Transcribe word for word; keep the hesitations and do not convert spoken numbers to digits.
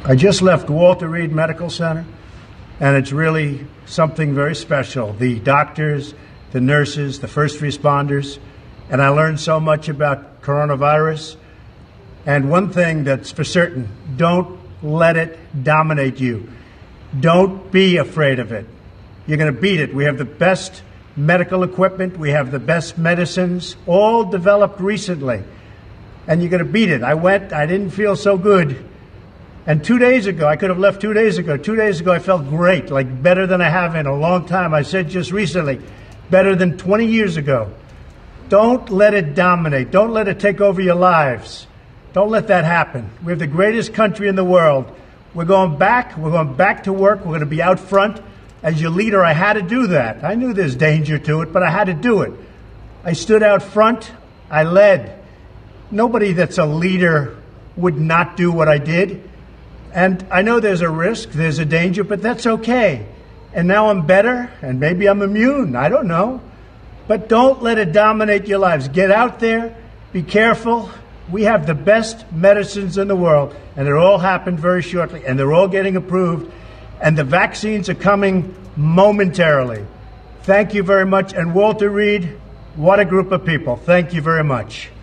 I just left Walter Reed Medical Center, and it's really something very special. The doctors, the nurses, the first responders, and I learned so much about coronavirus. And one thing that's for certain, don't let it dominate you. Don't be afraid of it. You're going to beat it. We have the best medical equipment. We have the best medicines, all developed recently. And you're going to beat it. I went, I didn't feel so good. And two days ago, I could have left two days ago. Two days ago, I felt great, like better than I have in a long time. I said just recently, better than twenty years ago. Don't let it dominate. Don't let it take over your lives. Don't let that happen. We have the greatest country in the world. We're going back. We're going back to work. We're going to be out front. As your leader, I had to do that. I knew there's danger to it, but I had to do it. I stood out front. I led. Nobody that's a leader would not do what I did. And I know there's a risk, there's a danger, but that's okay. And now I'm better, and maybe I'm immune. I don't know. But don't let it dominate your lives. Get out there. Be careful. We have the best medicines in the world, and they're all happened very shortly, and they're all getting approved, and the vaccines are coming momentarily. Thank you very much. And Walter Reed, what a group of people. Thank you very much.